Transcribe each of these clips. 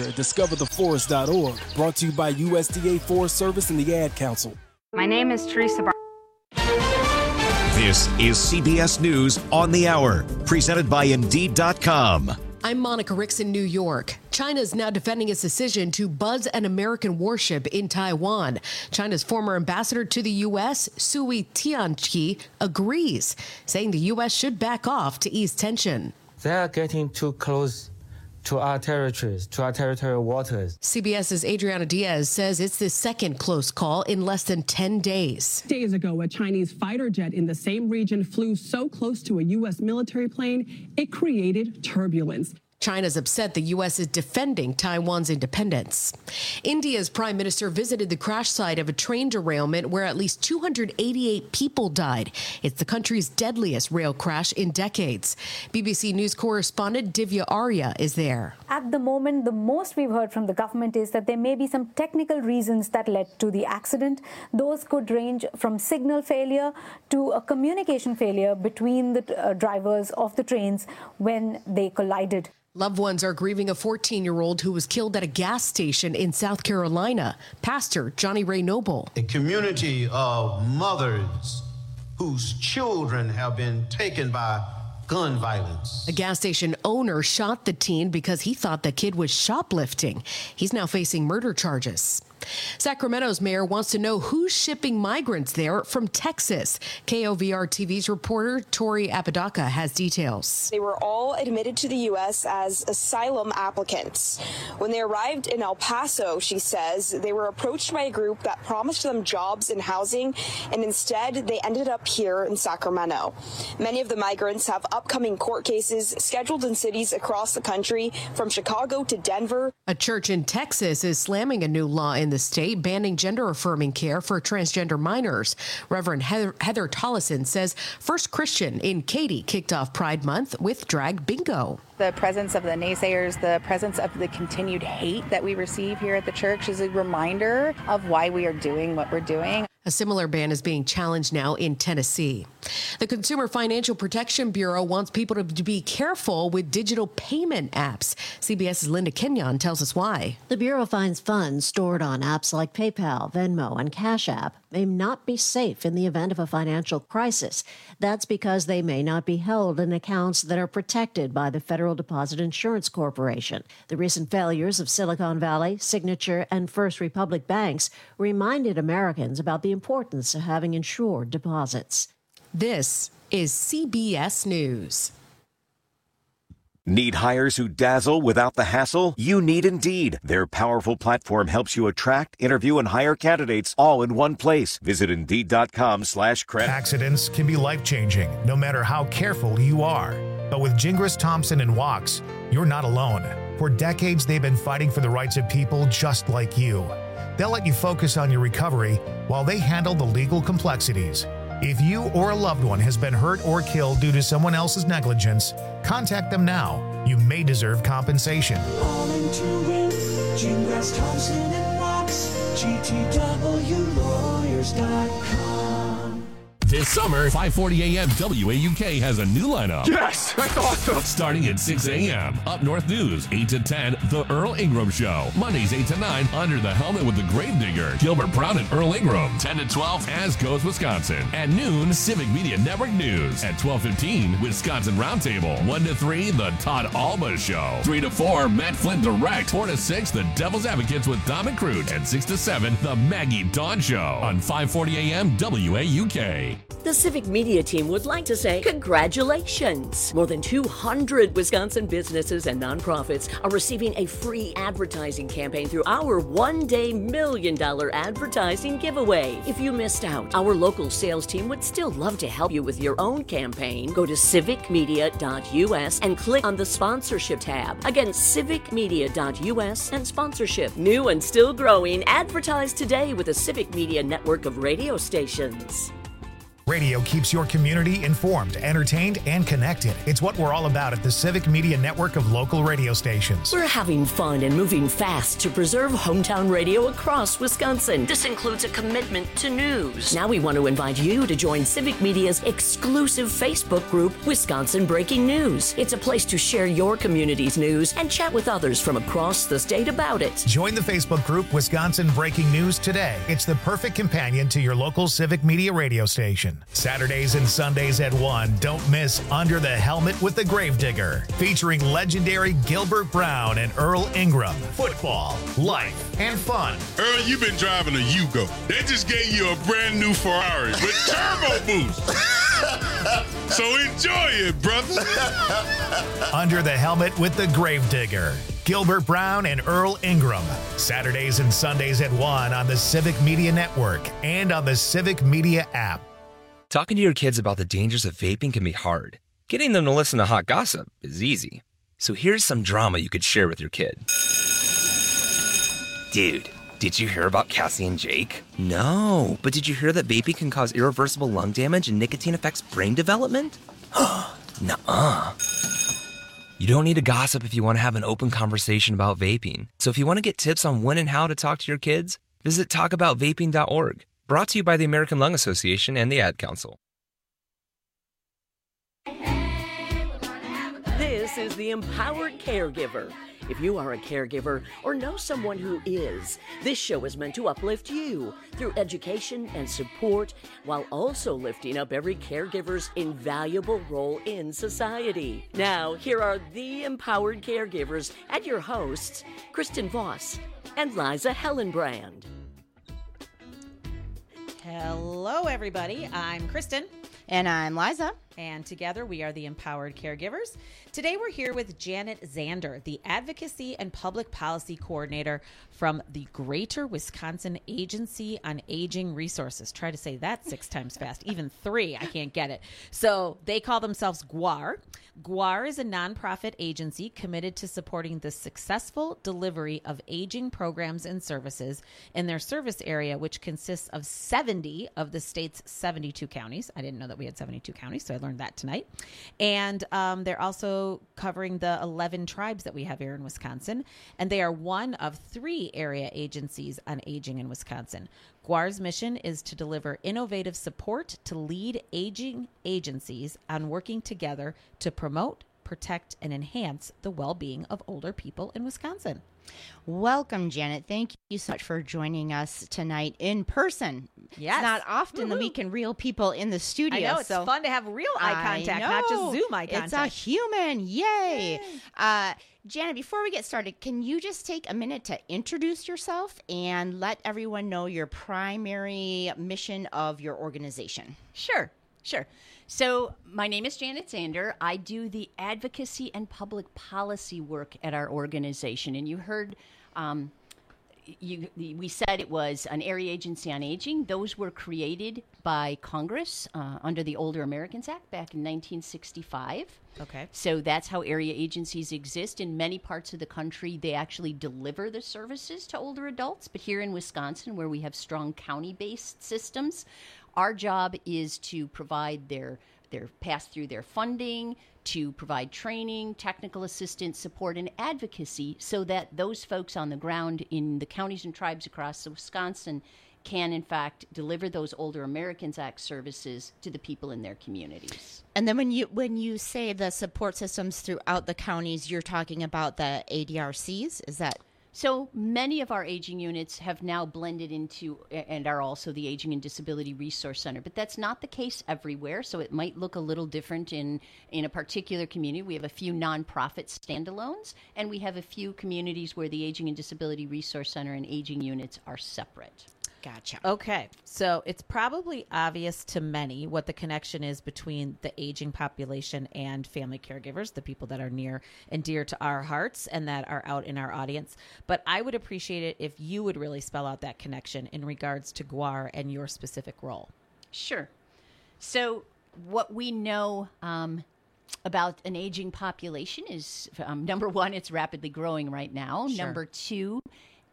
Center at discovertheforest.org. Brought to you by USDA Forest Service and the Ad Council. My name is Teresa Bar. This is CBS News on the Hour, presented by Indeed.com. I'm Monica Ricks in New York. China is now defending its decision to buzz an American warship in Taiwan. China's former ambassador to the U.S., Sui Tianqi, agrees, saying the U.S. should back off to ease tension. They are getting too close to our territories, to our territorial waters. CBS's Adriana Diaz says it's the second close call in less than 10 days. Days ago, a Chinese fighter jet in the same region flew so close to a U.S. military plane, it created turbulence. China's upset the U.S. is defending Taiwan's independence. India's prime minister visited the crash site of a train derailment where at least 288 people died. It's the country's deadliest rail crash in decades. BBC News correspondent Divya Arya is there. At the moment, the most we've heard from the government is that there may be some technical reasons that led to the accident. Those could range from signal failure to a communication failure between the drivers of the trains when they collided. Loved ones are grieving a 14-year-old who was killed at a gas station in South Carolina. Pastor Johnny Ray Noble. A community of mothers whose children have been taken by gun violence. A gas station owner shot the teen because he thought the kid was shoplifting. He's now facing murder charges. Sacramento's mayor wants to know who's shipping migrants there from Texas. KOVR TV's reporter Tori Apodaca has details. They were all admitted to the U.S. as asylum applicants. When they arrived in El Paso, she says, they were approached by a group that promised them jobs and housing, and instead they ended up here in Sacramento. Many of the migrants have upcoming court cases scheduled in cities across the country, from Chicago to Denver. A church in Texas is slamming a new law in the state banning gender-affirming care for transgender minors. Reverend Heather Tollison says First Christian in Katy kicked off Pride Month with drag bingo. The presence of the naysayers, the presence of the continued hate that we receive here at the church is a reminder of why we are doing what we're doing. A similar ban is being challenged now in Tennessee. The Consumer Financial Protection Bureau wants people to be careful with digital payment apps. CBS's Linda Kenyon tells us why. The Bureau finds funds stored on apps like PayPal, Venmo, and Cash App may not be safe in the event of a financial crisis. That's because they may not be held in accounts that are protected by the Federal Deposit Insurance Corporation. The recent failures of Silicon Valley, Signature, and First Republic banks reminded Americans about the importance of having insured deposits. This is CBS News. Need hires who dazzle without the hassle? You need Indeed. Their powerful platform helps you attract, interview, and hire candidates all in one place. Visit Indeed.com/credit. Accidents can be life-changing, no matter how careful you are. But with Gingras, Thompson, and Wachs, you're not alone. For decades, they've been fighting for the rights of people just like you. They'll let you focus on your recovery while they handle the legal complexities. If you or a loved one has been hurt or killed due to someone else's negligence, contact them now. You may deserve compensation. Calling to win, Gingras, Thompson, and Wachs, GTWlawyers.com. This summer, 5:40 a.m. WAUK has a new lineup. Yes, that's awesome. Starting at 6 a.m. Up North News, 8 to 10, The Earl Ingram Show. Mondays, 8 to 9, Under the Helmet with the Gravedigger. Gilbert Brown and Earl Ingram. 10 to 12, As Goes Wisconsin. At noon, Civic Media Network News. At 12:15, Wisconsin Roundtable. 1 to 3, The Todd Alba Show. 3 to 4, Matt Flynn Direct. 4 to 6, The Devil's Advocates with Dom and Crute. And 6 to 7, The Maggie Dawn Show. On 5:40 a.m. WAUK. The Civic Media team would like to say congratulations. More than 200 Wisconsin businesses and nonprofits are receiving a free advertising campaign through our one-day $1 million advertising giveaway. If you missed out, our local sales team would still love to help you with your own campaign. Go to civicmedia.us and click on the sponsorship tab. Again, civicmedia.us and sponsorship. New and still growing, advertise today with the Civic Media network of radio stations. Radio keeps your community informed, entertained, and connected. It's what we're all about at the Civic Media Network of local radio stations. We're having fun and moving fast to preserve hometown radio across Wisconsin. This includes a commitment to news. Now we want to invite you to join Civic Media's exclusive Facebook group, Wisconsin Breaking News. It's a place to share your community's news and chat with others from across the state about it. Join the Facebook group Wisconsin Breaking News today. It's the perfect companion to your local Civic Media radio station. Saturdays and Sundays at 1, don't miss Under the Helmet with the Gravedigger, featuring legendary Gilbert Brown and Earl Ingram. Football, life, and fun. Earl, you've been driving a Yugo. They just gave you a brand new Ferrari with turbo boost. So enjoy it, brother. Under the Helmet with the Gravedigger. Gilbert Brown and Earl Ingram. Saturdays and Sundays at 1 on the Civic Media Network and on the Civic Media app. Talking to your kids about the dangers of vaping can be hard. Getting them to listen to hot gossip is easy. So here's some drama you could share with your kid. Dude, did you hear about Cassie and Jake? No, but did you hear that vaping can cause irreversible lung damage and nicotine affects brain development? Nuh-uh. You don't need to gossip if you want to have an open conversation about vaping. So if you want to get tips on when and how to talk to your kids, visit talkaboutvaping.org. Brought to you by the American Lung Association and the Ad Council. This is the Empowered Caregiver. If you are a caregiver or know someone who is, this show is meant to uplift you through education and support while also lifting up every caregiver's invaluable role in society. Now, here are the Empowered Caregivers and your hosts, Kristen Voss and Liza Hellenbrand. Hello, everybody. I'm Kristen. And I'm Liza. And together we are the Empowered Caregivers. Today we're here with Janet Zander, the Advocacy and Public Policy Coordinator from the Greater Wisconsin Agency on Aging Resources. Try to say that 6 times fast. Even 3, I can't get it. So they call themselves GWAR. GWAR is a nonprofit agency committed to supporting the successful delivery of aging programs and services in their service area, which consists of 70 of the state's 72 counties. I didn't know that we had 72 counties, so I learned that tonight. And they're also covering the 11 tribes that we have here in Wisconsin. And they are one of 3 area agencies on aging in Wisconsin. GWAR's mission is to deliver innovative support to lead aging agencies on working together to promote, protect, and enhance the well-being of older people in Wisconsin. Welcome, Janet. Thank you so much for joining us tonight in person. Yes. It's not often that we can reel people in the studio. I know. It's fun to have real eye contact, not just Zoom eye contact. It's a human. Yay. Janet, before we get started, can you just take a minute to introduce yourself and let everyone know your primary mission of your organization? Sure. So my name is Janet Zander. I do the advocacy and public policy work at our organization. And you heard we said it was an area agency on aging. Those were created by Congress under the Older Americans Act back in 1965. Okay. So that's how area agencies exist. In many parts of the country, they actually deliver the services to older adults. But here in Wisconsin, where we have strong county-based systems, our job is to provide their pass through their funding, to provide training, technical assistance, support, and advocacy so that those folks on the ground in the counties and tribes across Wisconsin can, in fact, deliver those Older Americans Act services to the people in their communities. And then when you say the support systems throughout the counties, you're talking about the ADRCs? Is that... So many of our aging units have now blended into and are also the Aging and Disability Resource Center, but that's not the case everywhere. So it might look a little different in a particular community. We have a few nonprofit standalones, and we have a few communities where the Aging and Disability Resource Center and aging units are separate. Gotcha. Okay, so it's probably obvious to many what the connection is between the aging population and family caregivers, the people that are near and dear to our hearts and that are out in our audience. But I would appreciate it if you would really spell out that connection in regards to GWAR and your specific role. Sure. So what we know about an aging population is, number one, it's rapidly growing right now. Sure. Number two,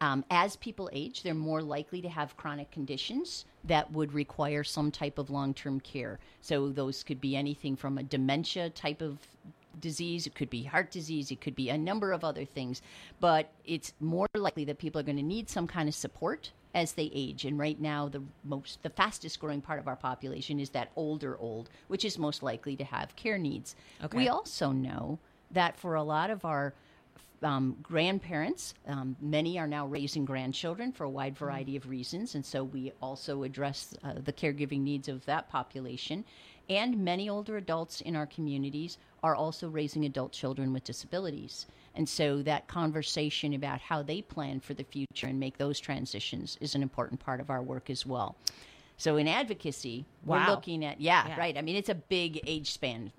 As people age, they're more likely to have chronic conditions that would require some type of long-term care. So those could be anything from a dementia type of disease, it could be heart disease, it could be a number of other things. But it's more likely that people are going to need some kind of support as they age. And right now, the fastest growing part of our population is that older old, which is most likely to have care needs. Okay. We also know that for a lot of our grandparents, many are now raising grandchildren for a wide variety of reasons, and so we also address the caregiving needs of that population. And many older adults in our communities are also raising adult children with disabilities. And so that conversation about how they plan for the future and make those transitions is an important part of our work as well. So in advocacy, we're looking at, right. I mean, it's a big age span.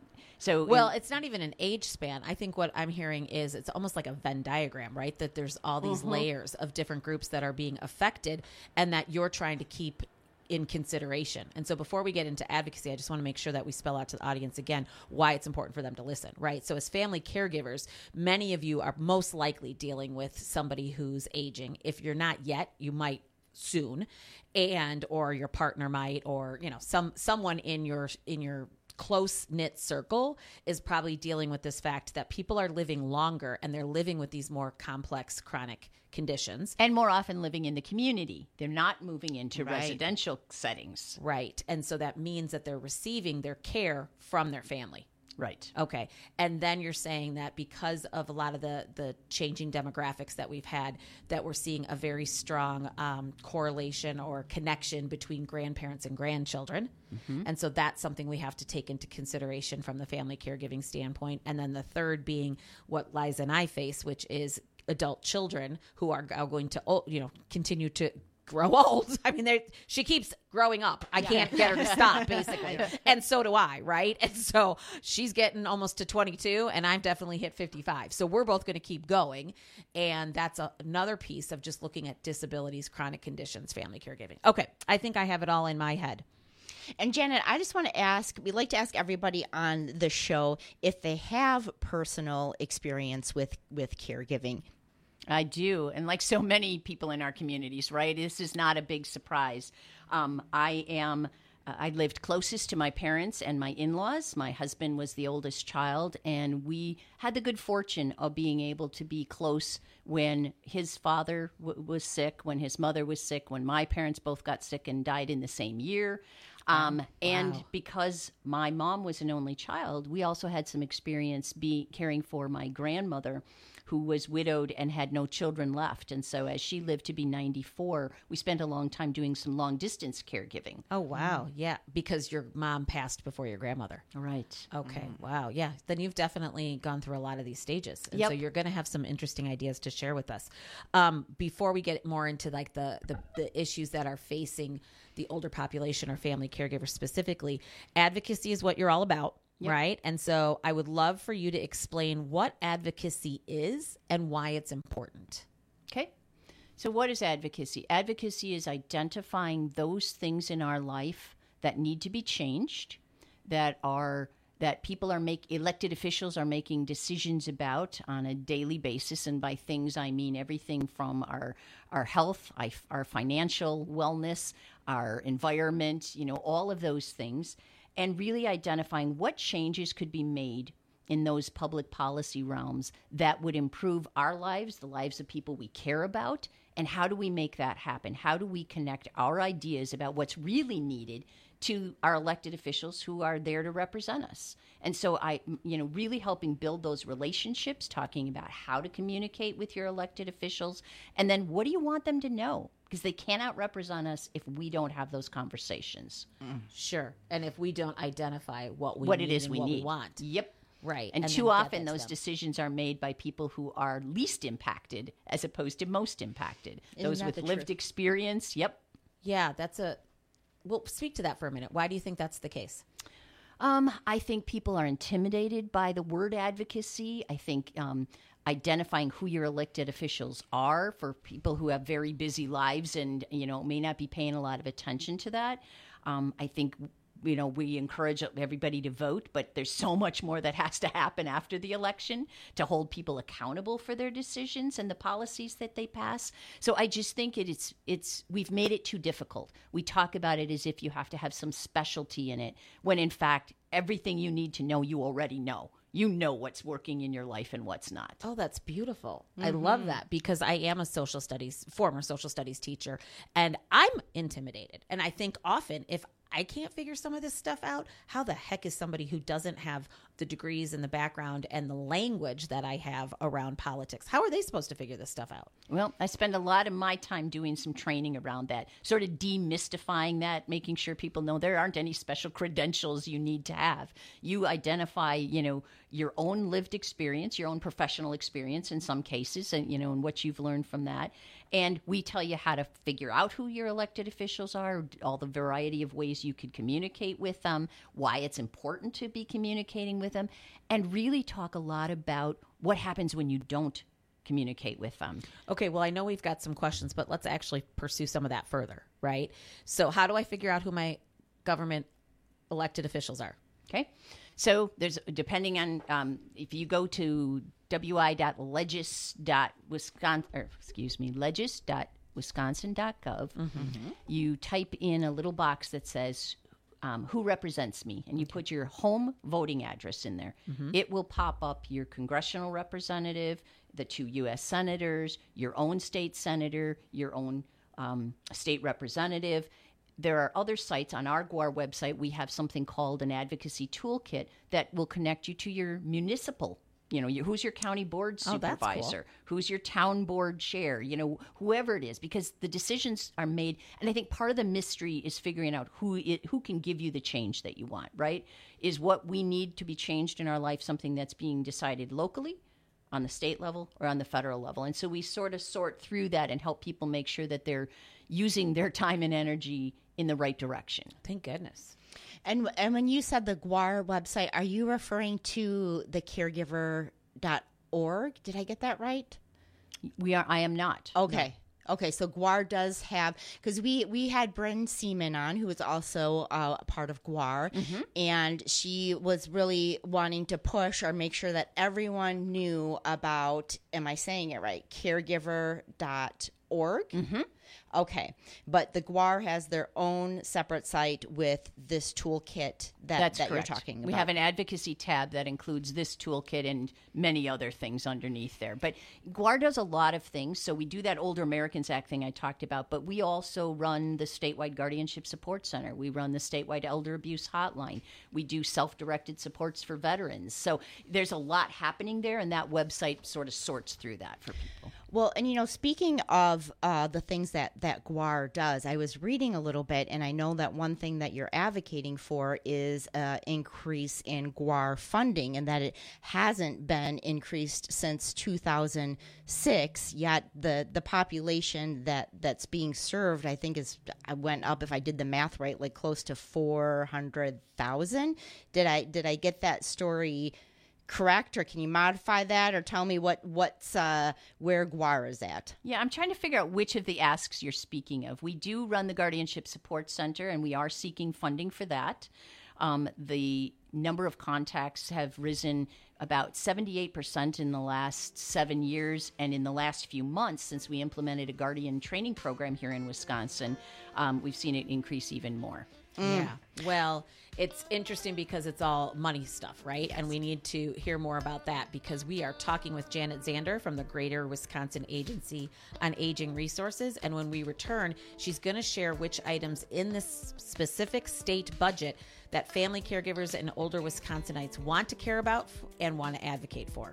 It's not even an age span. I think what I'm hearing is it's almost like a Venn diagram, right? That there's all these layers of different groups that are being affected and that you're trying to keep in consideration. And so before we get into advocacy, I just want to make sure that we spell out to the audience again why it's important for them to listen, right? So as family caregivers, many of you are most likely dealing with somebody who's aging. If you're not yet, you might soon, or your partner might, or someone in your close-knit circle is probably dealing with this fact that people are living longer and they're living with these more complex chronic conditions. And more often living in the community. They're not moving into residential settings. Right. And so that means that they're receiving their care from their family. Right. Okay. And then you're saying that because of a lot of the changing demographics that we've had, that we're seeing a very strong correlation or connection between grandparents and grandchildren. Mm-hmm. And so that's something we have to take into consideration from the family caregiving standpoint. And then the third being what Liza and I face, which is adult children who are going to, continue to grow old. I mean, she keeps growing up. I can't get her to stop, basically. And so do I, right? And so she's getting almost to 22, and I've definitely hit 55. So we're both going to keep going. And that's another piece of just looking at disabilities, chronic conditions, family caregiving. Okay, I think I have it all in my head. And Janet, I just want to ask, we like to ask everybody on the show if they have personal experience with caregiving. I do. And like so many people in our communities, right? This is not a big surprise. I lived closest to my parents and my in-laws. My husband was the oldest child, and we had the good fortune of being able to be close when his father was sick, when his mother was sick, when my parents both got sick and died in the same year. And because my mom was an only child, we also had some experience caring for my grandmother, who was widowed and had no children left. And so as she lived to be 94, we spent a long time doing some long-distance caregiving. Oh, wow. Yeah, because your mom passed before your grandmother. Right. Okay, wow. Yeah, then you've definitely gone through a lot of these stages. And so you're going to have some interesting ideas to share with us. Before we get more into like the issues that are facing the older population or family caregivers specifically, advocacy is what you're all about. Yep. Right. And so I would love for you to explain what advocacy is and why it's important. Okay. So what is advocacy? Advocacy is identifying those things in our life that need to be changed, that people elected officials are making decisions about on a daily basis. And by things, I mean everything from our health, our financial wellness, our environment, all of those things. And really identifying what changes could be made in those public policy realms that would improve our lives, the lives of people we care about, and how do we make that happen? How do we connect our ideas about what's really needed to our elected officials who are there to represent us? And so really helping build those relationships, talking about how to communicate with your elected officials, and then what do you want them to know? Because they cannot represent us if we don't have those conversations. Sure. And if we don't identify what we want. Yep. Right. And too often those decisions are made by people who are least impacted as opposed to most impacted. Those with lived experience. Yep. Yeah, well, speak to that for a minute. Why do you think that's the case? I think people are intimidated by the word advocacy. I think identifying who your elected officials are for people who have very busy lives and, may not be paying a lot of attention to that. I think we encourage everybody to vote, but there's so much more that has to happen after the election to hold people accountable for their decisions and the policies that they pass. So I just think we've made it too difficult. We talk about it as if you have to have some specialty in it, when in fact, everything you need to know, you already know. You know what's working in your life and what's not. Oh, that's beautiful. I love that, because I am a former social studies teacher, and I'm intimidated. And I think often, if I can't figure some of this stuff out, how the heck is somebody who doesn't have the degrees and the background and the language that I have around politics, how are they supposed to figure this stuff out? Well, I spend a lot of my time doing some training around that, sort of demystifying that, making sure people know there aren't any special credentials you need to have. You identify, your own lived experience, your own professional experience in some cases, and, and what you've learned from that. And we tell you how to figure out who your elected officials are, all the variety of ways you could communicate with them, why it's important to be communicating with them, and really talk a lot about what happens when you don't communicate with them. Okay, well, I know we've got some questions, but let's actually pursue some of that further, right? So how do I figure out who my government elected officials are? Okay. So there's, depending on, if you go to legis.wisconsin.gov, you type in a little box that says, who represents me? And you put your home voting address in there. It will pop up your congressional representative, the 2 U.S. senators, your own state senator, your own state representative. There are other sites on our GWAR website. We have something called an advocacy toolkit that will connect you to your municipal. Who's your county board supervisor? Cool. Who's your town board chair? Whoever it is, because the decisions are made. And I think part of the mystery is figuring out who can give you the change that you want, right? Is what we need to be changed in our life something that's being decided locally, on the state level, or on the federal level? And so we sort of sort through that and help people make sure that they're using their time and energy in the right direction. Thank goodness. And when you said the GWAR website, are you referring to the caregiver.org? Did I get that right? I am not. Okay. No. Okay, so GWAR does have, because we had Bryn Seaman on, who was also a part of GWAR, and she was really wanting to push or make sure that everyone knew about, am I saying it right, caregiver.org? Okay, but the GWAR has their own separate site with this toolkit that you're talking about. We have an advocacy tab that includes this toolkit and many other things underneath there. But GWAR does a lot of things. So we do that Older Americans Act thing I talked about, but we also run the statewide Guardianship Support Center. We run the statewide Elder Abuse Hotline. We do self-directed supports for veterans. So there's a lot happening there, and that website sort of sorts through that for people. Well, and speaking of the things that GWAR does, I was reading a little bit, and I know that one thing that you're advocating for is an increase in GWAR funding, and that it hasn't been increased since 2006, yet the population that's being served, I think, went up, if I did the math right, like close to 400,000. Did I get that story correct, or can you modify that, or tell me what's where GWAR is at? Yeah, I'm trying to figure out which of the asks you're speaking of. We do run the Guardianship Support Center, and we are seeking funding for that. The number of contacts have risen about 78% in the last 7 years, and in the last few months, since we implemented a Guardian training program here in Wisconsin, we've seen it increase even more. Yeah. Well, it's interesting because it's all money stuff, right? Yes. And we need to hear more about that, because we are talking with Janet Zander from the Greater Wisconsin Agency on Aging Resources. And when we return, she's going to share which items in this specific state budget that family caregivers and older Wisconsinites want to care about and want to advocate for.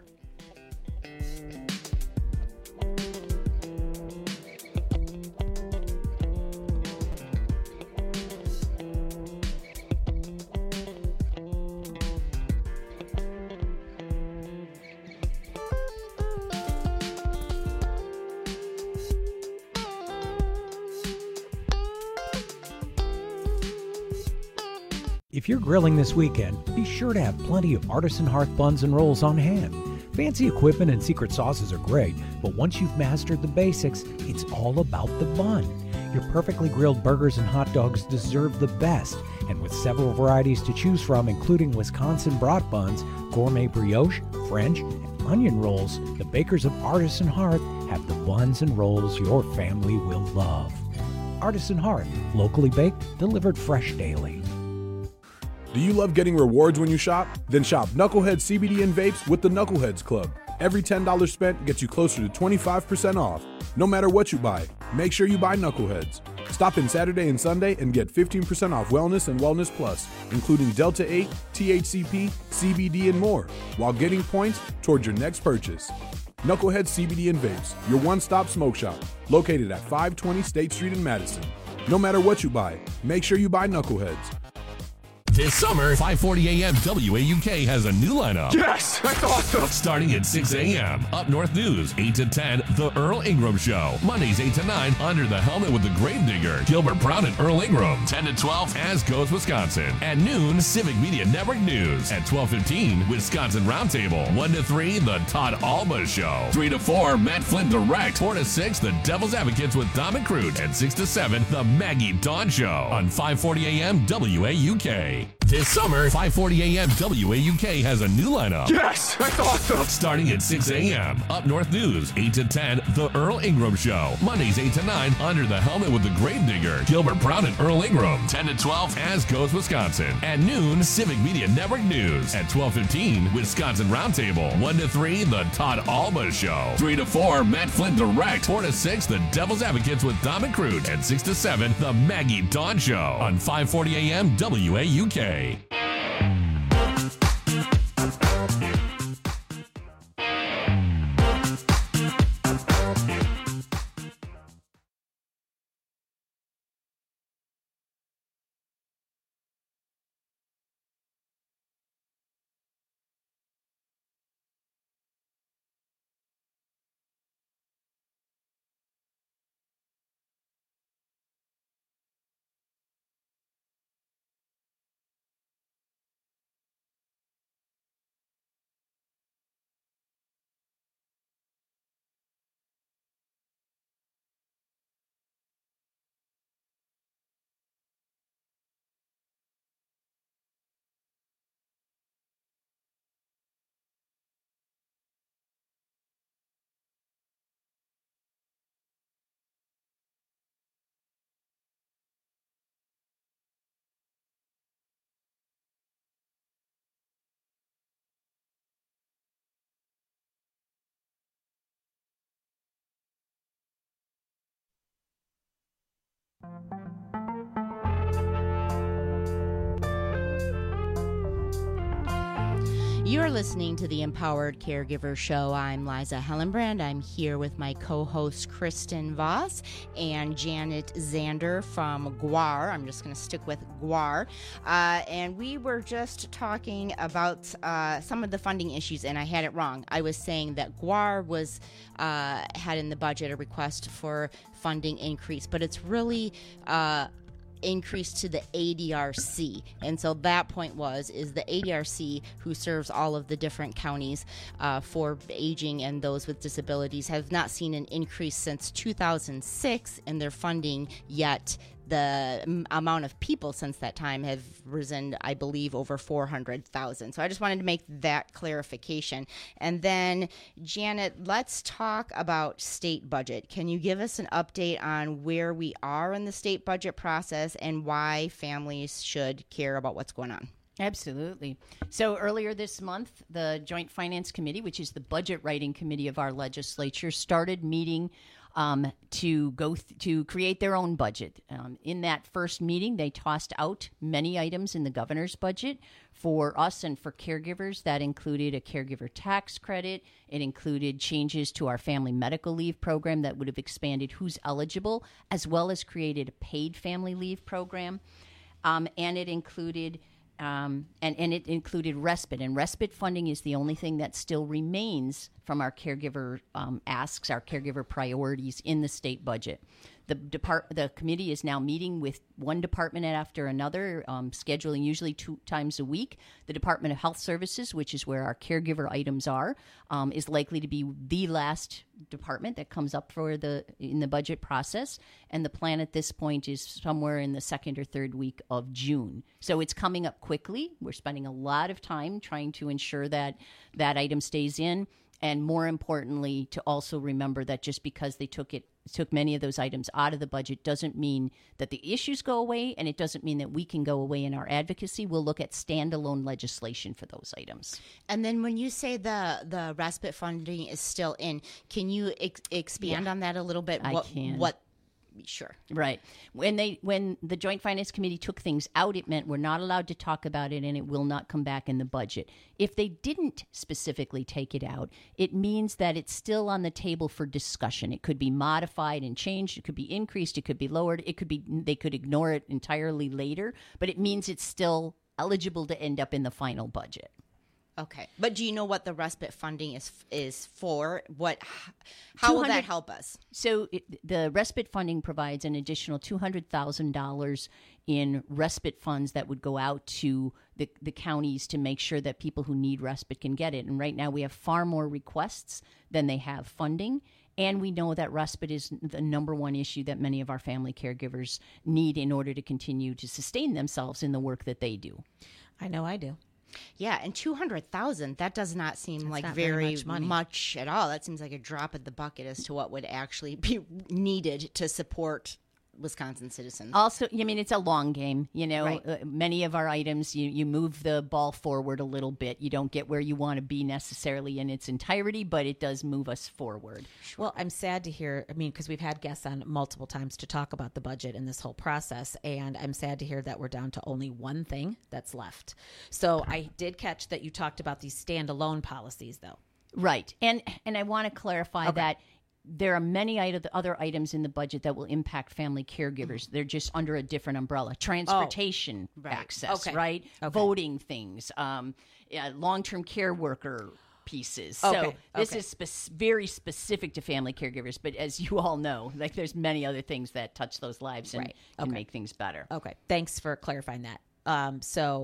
If you're grilling this weekend, be sure to have plenty of artisan hearth buns and rolls on hand. Fancy equipment and secret sauces are great, but once you've mastered the basics, it's all about the bun. Your perfectly grilled burgers and hot dogs deserve the best. And with several varieties to choose from, including Wisconsin brat buns, gourmet brioche, French, and onion rolls, the bakers of Artisan Hearth have the buns and rolls your family will love. Artisan Hearth, locally baked, delivered fresh daily. Do you love getting rewards when you shop? Then shop Knucklehead CBD and vapes with the Knuckleheads Club. Every $10 spent gets you closer to 25% off. No matter what you buy, make sure you buy Knuckleheads. Stop in Saturday and Sunday and get 15% off Wellness and Wellness Plus, including Delta 8, THCP, CBD, and more, while getting points towards your next purchase. Knucklehead CBD and Vapes, your one-stop smoke shop, located at 520 State Street in Madison. No matter what you buy, make sure you buy Knuckleheads. This summer, 540 AM WAUK has a new lineup. Yes, that's awesome. Starting at 6 a.m. Up North News, 8 to 10, The Earl Ingram Show. Mondays, 8 to 9, Under the Helmet with the Gravedigger, Gilbert Brown and Earl Ingram. 10 to 12, As Goes Wisconsin. At noon, Civic Media Network News. At 12:15, Wisconsin Roundtable. 1 to 3, The Todd Alba Show. 3 to 4, Matt Flynn Direct. 4 to 6, The Devil's Advocates with Dom McCroot. And 6 to 7, The Maggie Dawn Show. On 540 AM WAUK. This summer, 540 AM WAUK has a new lineup. Yes, that's awesome. Starting at 6 a.m. Up North News, 8 to 10, The Earl Ingram Show. Mondays, 8 to 9, Under the Helmet with the Gravedigger, Gilbert Brown and Earl Ingram. 10 to 12, As Goes Wisconsin. At noon, Civic Media Network News. At 12:15, Wisconsin Roundtable. 1 to 3, The Todd Alba Show. 3 to 4, Matt Flynn Direct. 4 to 6, The Devil's Advocates with Dom McCroot. And 6 to 7, The Maggie Dawn Show. On 540 AM WAUK. You're listening to the Empowered Caregiver Show. I'm Liza Hellenbrand. I'm here with my co-host Kristen Voss and Janet Zander from GWAR. I'm just going to stick with GWAR. And we were just talking about some of the funding issues, and I had it wrong. I was saying that GWAR was had in the budget a request for funding increase, but it's really increase to the ADRC. And so that point is the ADRC, who serves all of the different counties for aging and those with disabilities, have not seen an increase since 2006 in their funding, yet the amount of people since that time have risen, I believe, over 400,000. So I just wanted to make that clarification. And then, Janet, let's talk about state budget. Can you give us an update on where we are in the state budget process and why families should care about what's going on? Absolutely. So earlier this month, the Joint Finance Committee, which is the budget writing committee of our legislature, started meeting to create their own budget. In that first meeting, they tossed out many items in the governor's budget for us and for caregivers. That included a caregiver tax credit. It included changes to our family medical leave program that would have expanded who's eligible, as well as created a paid family leave program. And it included it included respite, and respite funding is the only thing that still remains from our caregiver asks, our caregiver priorities in the state budget. The committee is now meeting with one department after another, scheduling usually 2 times a week. The Department of Health Services, which is where our caregiver items are, is likely to be the last department that comes up in the budget process. And the plan at this point is somewhere in the 2nd or 3rd week of June. So it's coming up quickly. We're spending a lot of time trying to ensure that that item stays in. And more importantly, to also remember that just because they took many of those items out of the budget doesn't mean that the issues go away, and it doesn't mean that we can go away in our advocacy. We'll look at standalone legislation for those items. And then when you say the respite funding is still in, can you expand on that a little bit? I can. Sure. Right. When the Joint Finance Committee took things out, it meant we're not allowed to talk about it and it will not come back in the budget. If they didn't specifically take it out, it means that it's still on the table for discussion. It could be modified and changed. It could be increased. It could be lowered. They could ignore it entirely later, but it means it's still eligible to end up in the final budget. Okay. But do you know what the respite funding is for? How will that help us? So the respite funding provides an additional $200,000 in respite funds that would go out to the counties to make sure that people who need respite can get it. And right now we have far more requests than they have funding. And we know that respite is the number one issue that many of our family caregivers need in order to continue to sustain themselves in the work that they do. I know I do. Yeah, and $200,000, that does not seem like very much at all. That seems like a drop in the bucket as to what would actually be needed to support Wisconsin citizens. Also, I mean, it's a long game. Right. Many of our items, you move the ball forward a little bit. You don't get where you want to be necessarily in its entirety, but it does move us forward. Sure. Well, I'm sad to hear, because we've had guests on multiple times to talk about the budget and this whole process, and I'm sad to hear that we're down to only one thing that's left. So I did catch that you talked about these standalone policies, though. Right. And I want to clarify that there are many other items in the budget that will impact family caregivers. They're just under a different umbrella. Transportation access, right? Okay. Voting things, long-term care worker pieces. So this is very specific to family caregivers. But as you all know, there's many other things that touch those lives and can make things better. Okay. Thanks for clarifying that.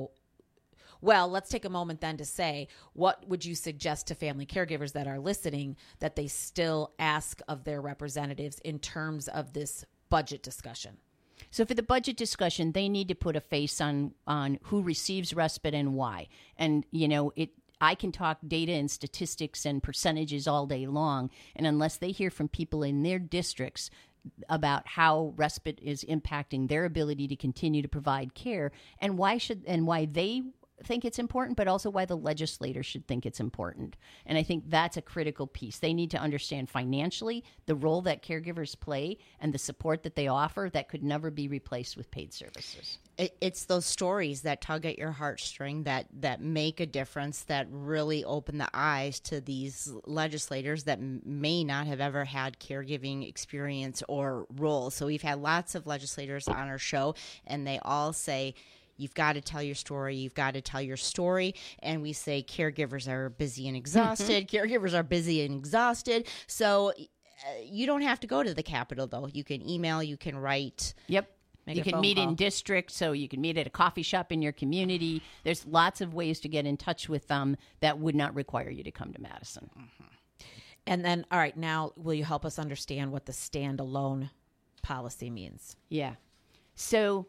Well, let's take a moment then to say, what would you suggest to family caregivers that are listening that they still ask of their representatives in terms of this budget discussion? So for the budget discussion, they need to put a face on who receives respite and why. And, I can talk data and statistics and percentages all day long, and unless they hear from people in their districts about how respite is impacting their ability to continue to provide care and why they think it's important, but also why the legislators should think it's important. And I think that's a critical piece. They need to understand financially the role that caregivers play and the support that they offer that could never be replaced with paid services. It's those stories that tug at your heartstring that make a difference, that really open the eyes to these legislators that may not have ever had caregiving experience or role. So we've had lots of legislators on our show, and they all say, you've got to tell your story. You've got to tell your story. And we say caregivers are busy and exhausted. Caregivers are busy and exhausted. So you don't have to go to the Capitol, though. You can email, you can write. Yep. You can meet in district, so you can meet at a coffee shop in your community. There's lots of ways to get in touch with them that would not require you to come to Madison. Mm-hmm. And then, all right, now will you help us understand what the standalone policy means? Yeah. So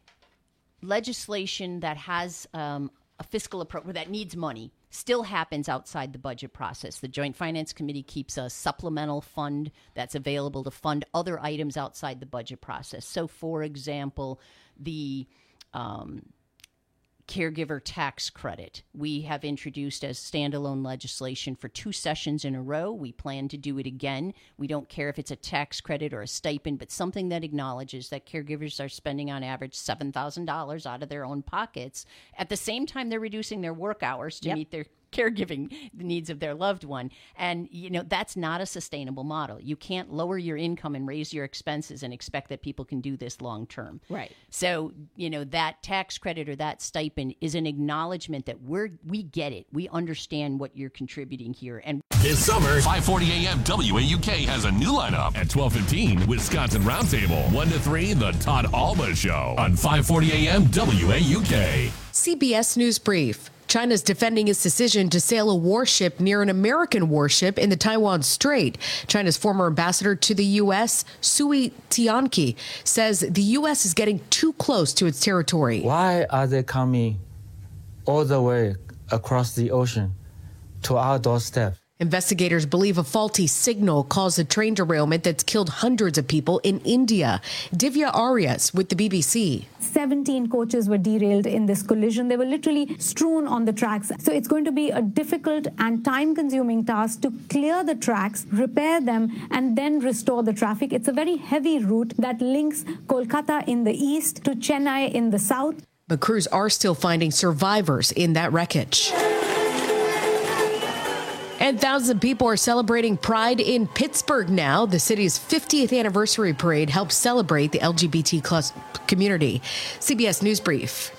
legislation that has a fiscal approach that needs money still happens outside the budget process. The Joint Finance Committee keeps a supplemental fund that's available to fund other items outside the budget process. So, for example, the caregiver tax credit. We have introduced as standalone legislation for 2 sessions in a row. We plan to do it again. We don't care if it's a tax credit or a stipend, but something that acknowledges that caregivers are spending on average $7,000 out of their own pockets. At the same time, they're reducing their work hours to meet their caregiving the needs of their loved one. And, that's not a sustainable model. You can't lower your income and raise your expenses and expect that people can do this long term. Right. So, that tax credit or that stipend is an acknowledgement that we get it. We understand what you're contributing here. And this summer, 540 AM WAUK has a new lineup at 12:15, Wisconsin Roundtable. 1 to 3, The Todd Alba Show on 540 AM WAUK. CBS News Brief. China's defending its decision to sail a warship near an American warship in the Taiwan Strait. China's former ambassador to the U.S., Sui Tianqi, says the U.S. is getting too close to its territory. Why are they coming all the way across the ocean to our doorstep? Investigators believe a faulty signal caused a train derailment that's killed hundreds of people in India. Divya Arias with the BBC. 17 coaches were derailed in this collision. They were literally strewn on the tracks. So it's going to be a difficult and time-consuming task to clear the tracks, repair them, and then restore the traffic. It's a very heavy route that links Kolkata in the east to Chennai in the south. But crews are still finding survivors in that wreckage. And thousands of people are celebrating Pride in Pittsburgh now. The city's 50th anniversary parade helps celebrate the LGBT+ community. CBS News Brief.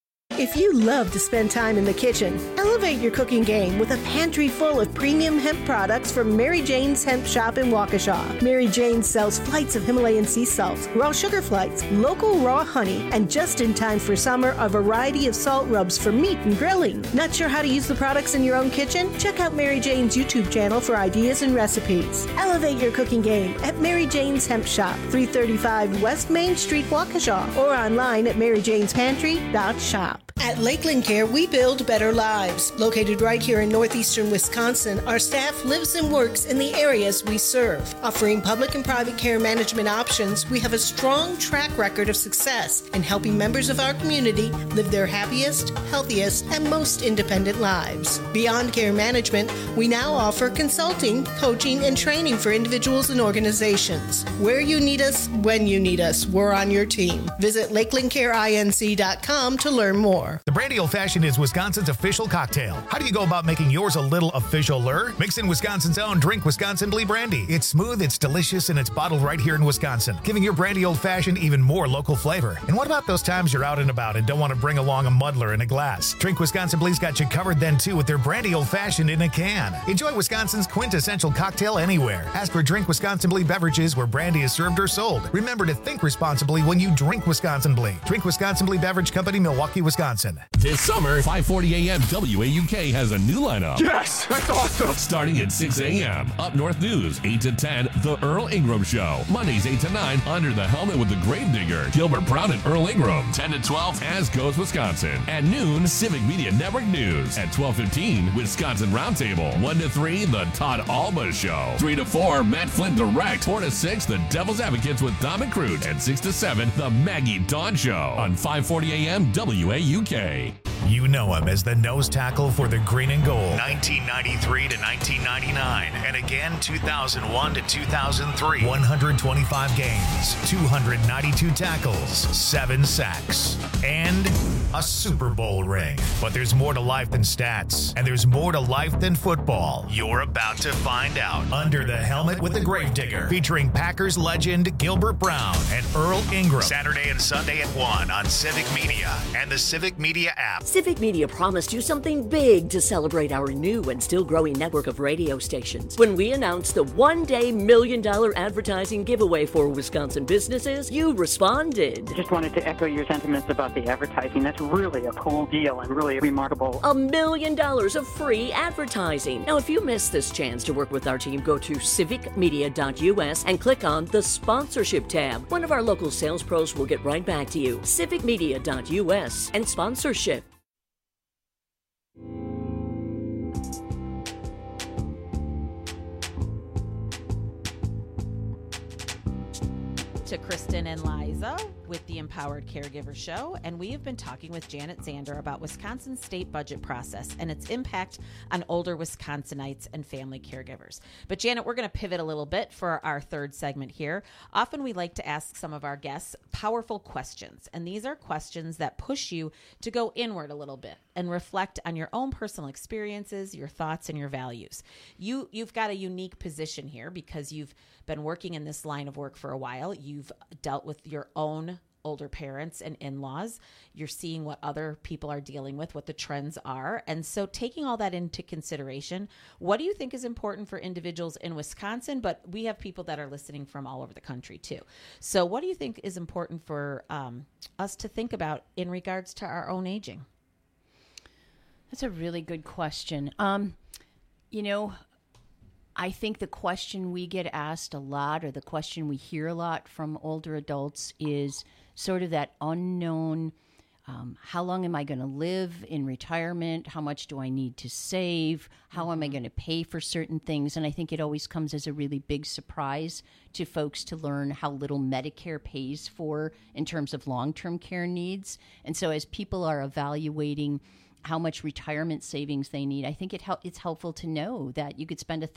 If you love to spend time in the kitchen, elevate your cooking game with a pantry full of premium hemp products from Mary Jane's Hemp Shop in Waukesha. Mary Jane sells flights of Himalayan sea salts, raw sugar flights, local raw honey, and just in time for summer, a variety of salt rubs for meat and grilling. Not sure how to use the products in your own kitchen? Check out Mary Jane's YouTube channel for ideas and recipes. Elevate your cooking game at Mary Jane's Hemp Shop, 335 West Main Street, Waukesha, or online at maryjanespantry.shop. At Lakeland Care, we build better lives. Located right here in northeastern Wisconsin, our staff lives and works in the areas we serve. Offering public and private care management options, we have a strong track record of success in helping members of our community live their happiest, healthiest, and most independent lives. Beyond care management, we now offer consulting, coaching, and training for individuals and organizations. Where you need us, when you need us, we're on your team. Visit lakelandcareinc.com to learn more. The Brandy Old Fashioned is Wisconsin's official cocktail. How do you go about making yours a little official-er? Mix in Wisconsin's own Drink Wisconsin Blee Brandy. It's smooth, it's delicious, and it's bottled right here in Wisconsin, giving your Brandy Old Fashioned even more local flavor. And what about those times you're out and about and don't want to bring along a muddler in a glass? Drink Wisconsin Blee's got you covered then, too, with their Brandy Old Fashioned in a can. Enjoy Wisconsin's quintessential cocktail anywhere. Ask for Drink Wisconsin Blee beverages where brandy is served or sold. Remember to think responsibly when you drink Wisconsin Blee. Drink Wisconsin Blee Beverage Company, Milwaukee, Wisconsin. This summer, 540 AM WAUK has a new lineup. Yes, that's awesome. Starting at 6 a.m. Up North News, 8 to 10, The Earl Ingram Show. Mondays, 8 to 9, Under the Helmet with the Gravedigger, Gilbert Brown and Earl Ingram. 10 to 12, As Goes Wisconsin. At noon, Civic Media Network News. At 12:15, Wisconsin Roundtable. 1 to 3, The Todd Alba Show. 3 to 4, Matt Flint Direct. 4 to 6, The Devil's Advocates with Dom and Crute. And 6 to 7, The Maggie Dawn Show. On 540 AM WAUK. You know him as the nose tackle for the Green and Gold, 1993 to 1999, and again 2001 to 2003. 125 games, 292 tackles, 7 sacks, and a Super Bowl ring. But there's more to life than stats, and there's more to life than football. You're about to find out. Under the Helmet with the Gravedigger, featuring Packers legend Gilbert Brown and Earl Ingram. Saturday and Sunday at 1 on Civic Media and the Civic Media app. Civic Media promised you something big to celebrate our new and still growing network of radio stations. When we announced the one-day $1 million advertising giveaway for Wisconsin businesses, you responded. I just wanted to echo your sentiments about the advertising. That's really a cool deal and really remarkable. $1 million of free advertising. Now, if you missed this chance to work with our team, go to civicmedia.us and click on the sponsorship tab. One of our local sales pros will get right back to you. civicmedia.us and sponsorship. to Kristen and Liza with the Empowered Caregiver Show, and we have been talking with Janet Zander about Wisconsin's state budget process and its impact on older Wisconsinites and family caregivers. But Janet, we're going to pivot a little bit for our third segment here. Often we like to ask some of our guests powerful questions, and these are questions that push you to go inward a little bit and reflect on your own personal experiences, your thoughts, and your values. You've got a unique position here because you've been working in this line of work for a while. You've dealt with your own older parents and in-laws. You're seeing what other people are dealing with, what the trends are. And so taking all that into consideration, what do you think is important for individuals in Wisconsin? But we have people that are listening from all over the country too. So what do you think is important for us to think about in regards to our own aging? That's a really good question. I think the question we get asked a lot, or the question we hear a lot from older adults, is sort of that unknown, how long am I going to live in retirement? How much do I need to save? How am I going to pay for certain things? And I think it always comes as a really big surprise to folks to learn how little Medicare pays for in terms of long-term care needs. And so as people are evaluating how much retirement savings they need, I think it's helpful to know that you could spend a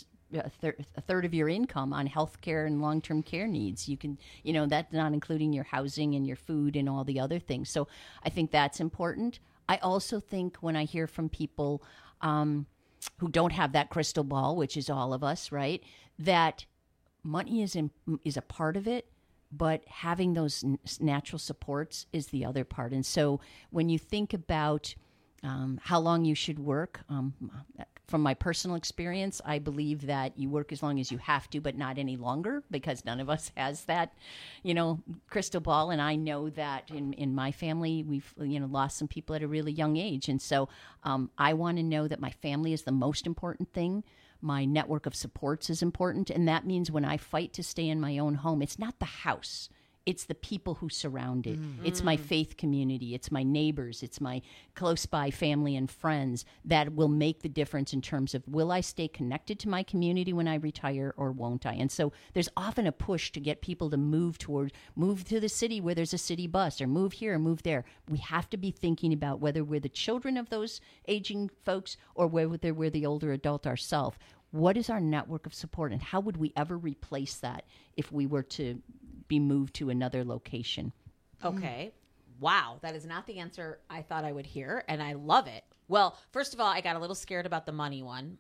third of your income on health care and long-term care needs. You can, that's not including your housing and your food and all the other things. So I think that's important. I also think when I hear from people who don't have that crystal ball, which is all of us, right, that money is a part of it, but having those natural supports is the other part. And so when you think about how long you should work, from my personal experience, I believe that you work as long as you have to, but not any longer, because none of us has that, crystal ball. And I know that in my family, we've, lost some people at a really young age. And so I want to know that my family is the most important thing. My network of supports is important. And that means when I fight to stay in my own home, it's not the house. It's the people who surround it. Mm-hmm. It's my faith community. It's my neighbors. It's my close by family and friends that will make the difference in terms of, will I stay connected to my community when I retire or won't I? And so there's often a push to get people to move to the city where there's a city bus, or move here or move there. We have to be thinking about whether we're the children of those aging folks or whether we're the older adult ourselves. What is our network of support, and how would we ever replace that if we were to be moved to another location? Okay. Wow. That is not the answer I thought I would hear, and I love it. Well, first of all, I got a little scared about the money one.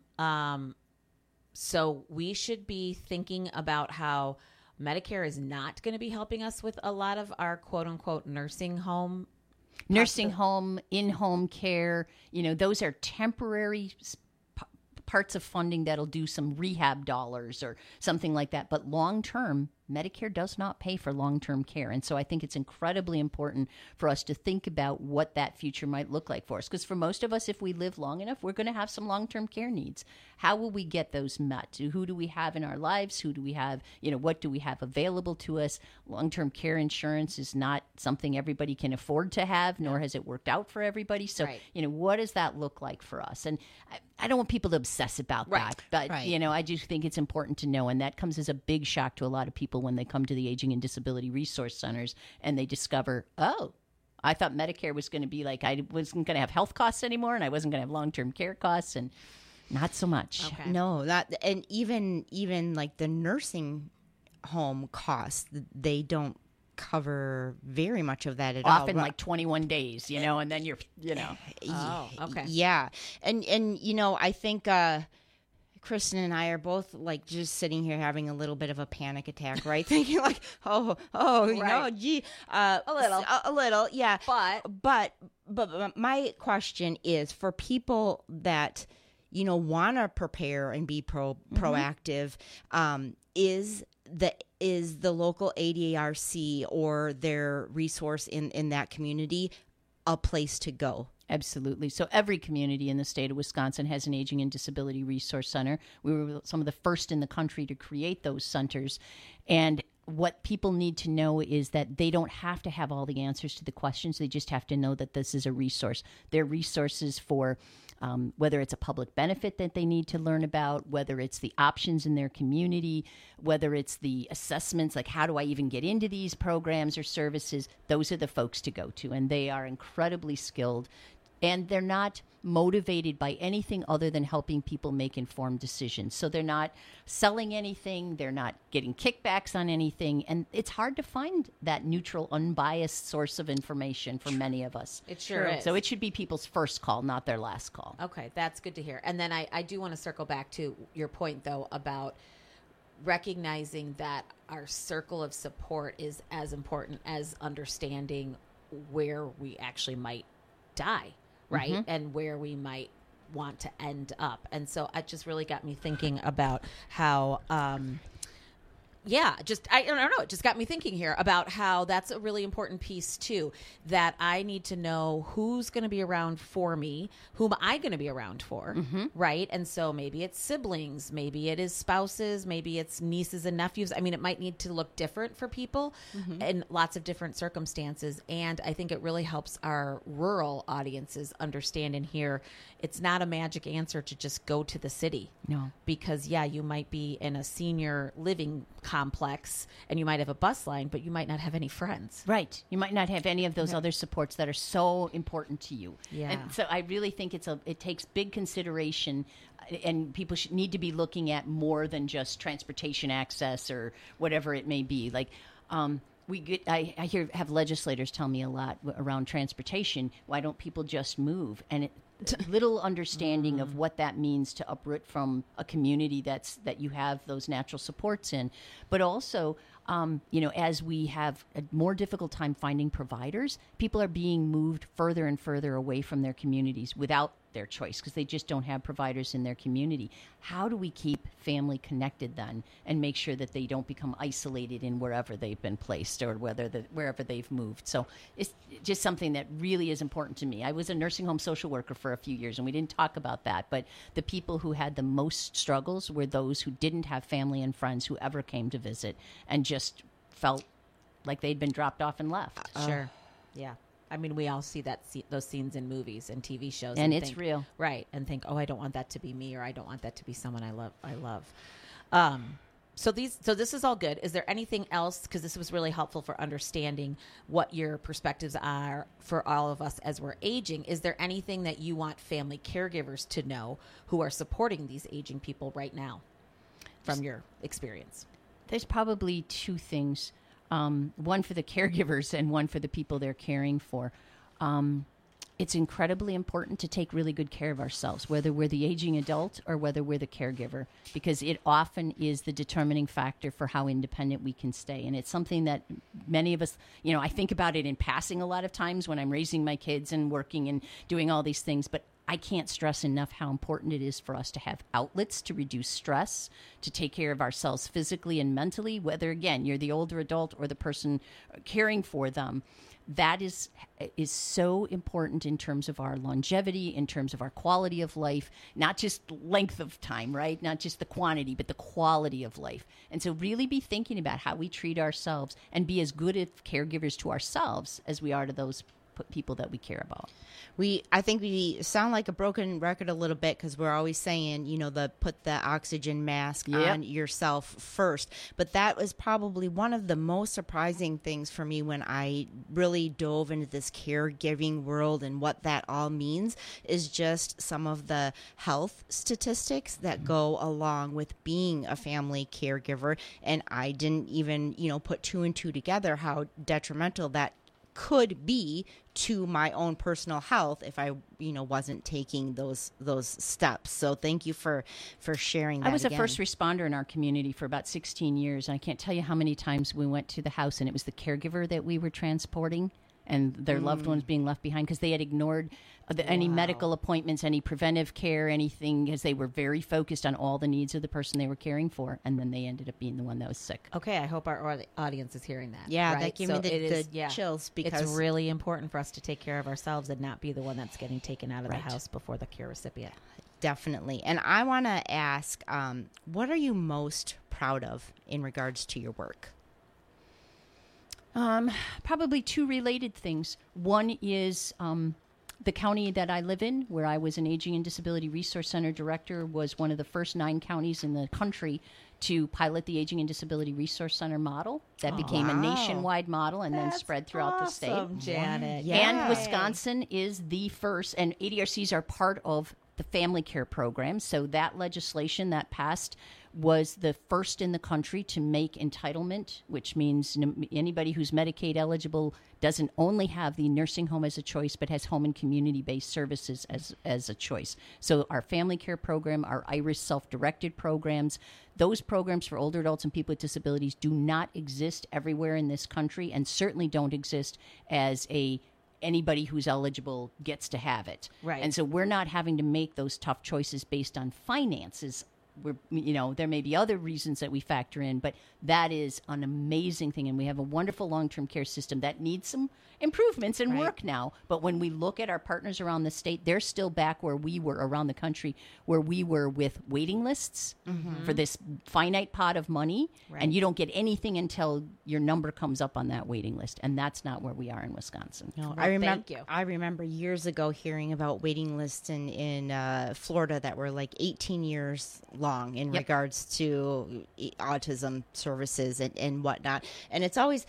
So we should be thinking about how Medicare is not going to be helping us with a lot of our quote-unquote nursing home, in-home care. Those are temporary parts of funding that'll do some rehab dollars or something like that. But long-term, Medicare does not pay for long-term care. And so I think it's incredibly important for us to think about what that future might look like for us. Because for most of us, if we live long enough, we're going to have some long-term care needs. How will we get those met? Who do we have in our lives? Who do we have? What do we have available to us? Long-term care insurance is not something everybody can afford to have, nor has it worked out for everybody. So, right. What does that look like for us? And I don't want people to obsess about that. But, I just think it's important to know. And that comes as a big shock to a lot of people when they come to the Aging and Disability Resource Centers and they discover, I thought Medicare was going to be like, I wasn't going to have health costs anymore, and I wasn't going to have long-term care costs, and not so much. Okay. No, and even like the nursing home costs, they don't cover very much of that at all. Often like 21 days, and then you're, Oh, okay. Yeah. And I think Kristen and I are both like just sitting here having a little bit of a panic attack, right? Thinking like, Right. Gee, a little, yeah. But my question is for people that want to prepare and be proactive. Is the local ADRC or their resource in that community a place to go? Absolutely. So every community in the state of Wisconsin has an Aging and Disability Resource Center. We were some of the first in the country to create those centers. And what people need to know is that they don't have to have all the answers to the questions. They just have to know that this is a resource. They're resources for whether it's a public benefit that they need to learn about, whether it's the options in their community, whether it's the assessments, like how do I even get into these programs or services, those are the folks to go to. And they are incredibly skilled. And they're not motivated by anything other than helping people make informed decisions. So they're not selling anything. They're not getting kickbacks on anything. And it's hard to find that neutral, unbiased source of information for many of us. It sure is. So it should be people's first call, not their last call. Okay, that's good to hear. And then I do want to circle back to your point, though, about recognizing that our circle of support is as important as understanding where we actually might die. Right. Mhm. And where we might want to end up. And so it just really got me thinking about how, I don't know. It just got me thinking here about how that's a really important piece too, that I need to know who's going to be around for me, whom I'm going to be around for. Right. And so maybe it's siblings, maybe it is spouses, maybe it's nieces and nephews. I mean, it might need to look different for people in lots of different circumstances. And I think it really helps our rural audiences understand and hear it's not a magic answer to just go to the city. No. Because, you might be in a senior living complex and you might have a bus line, but you might not have any friends. Right. You might not have any of those other supports that are so important to you. Yeah. And so I really think it takes big consideration, and people need to be looking at more than just transportation access or whatever it may be. Like, I have legislators tell me a lot around transportation. Why don't people just move? And little understanding of what that means to uproot from a community that you have those natural supports in, but also as we have a more difficult time finding providers, people are being moved further and further away from their communities without their choice because they just don't have providers in their community. How do we keep family connected then and make sure that they don't become isolated in wherever they've been placed or wherever they've moved? So it's just something that really is important to me. I was a nursing home social worker for a few years, and we didn't talk about that, but the people who had the most struggles were those who didn't have family and friends who ever came to visit and just felt like they'd been dropped off and left. Sure. Yeah. I mean, we all see those scenes in movies and TV shows, and it's think, real, right? And think, oh, I don't want that to be me, or I don't want that to be someone I love. So this is all good. Is there anything else? Because this was really helpful for understanding what your perspectives are for all of us as we're aging. Is there anything that you want family caregivers to know who are supporting these aging people right now, from your experience? There's probably two things. One for the caregivers and one for the people they're caring for. It's incredibly important to take really good care of ourselves, whether we're the aging adult or whether we're the caregiver, because it often is the determining factor for how independent we can stay. And it's something that many of us, I think about it in passing a lot of times when I'm raising my kids and working and doing all these things, but I can't stress enough how important it is for us to have outlets to reduce stress, to take care of ourselves physically and mentally, whether, again, you're the older adult or the person caring for them. That is so important in terms of our longevity, in terms of our quality of life, not just length of time, right? Not just the quantity, but the quality of life. And so really be thinking about how we treat ourselves and be as good of caregivers to ourselves as we are to those people that we care about. I think we sound like a broken record a little bit because we're always saying, put the oxygen mask on yourself first. But that was probably one of the most surprising things for me when I really dove into this caregiving world and what that all means is just some of the health statistics that go along with being a family caregiver. And I didn't even, put two and two together how detrimental that could be to my own personal health if I, wasn't taking those steps. So thank you for sharing that. I was again. a first responder in our community for about 16 years. And I can't tell you how many times we went to the house and it was the caregiver that we were transporting and their loved ones being left behind because they had ignored any medical appointments, any preventive care, anything, because they were very focused on all the needs of the person they were caring for, and then they ended up being the one that was sick. Okay, I hope our audience is hearing that. Yeah, right? that gave me the chills because it's really important for us to take care of ourselves and not be the one that's getting taken out of the house before the care recipient. Definitely. And I want to ask, what are you most proud of in regards to your work? Probably two related things. One is The county that I live in, where I was an Aging and Disability Resource Center director, was one of the first 9 counties in the country to pilot the Aging and Disability Resource Center model. That became a nationwide model and then spread throughout the state. Awesome, Janet. And Wisconsin is the first, and ADRCs are part of the family care program. So that legislation that passed was the first in the country to make entitlement, which means anybody who's Medicaid eligible doesn't only have the nursing home as a choice, but has home and community-based services as a choice. So our family care program, our IRIS self-directed programs, those programs for older adults and people with disabilities do not exist everywhere in this country, and certainly don't exist as anybody who's eligible gets to have it. Right. And so we're not having to make those tough choices based on finances. There may be other reasons that we factor in, but that is an amazing thing. And we have a wonderful long-term care system that needs some improvements and work now. But when we look at our partners around the state, they're still back where we were around the country, where we were with waiting lists for this finite pot of money. Right. And you don't get anything until your number comes up on that waiting list. And that's not where we are in Wisconsin. No, Thank you. I remember years ago hearing about waiting lists in Florida that were like 18 years long in regards to autism services and whatnot. And it's always,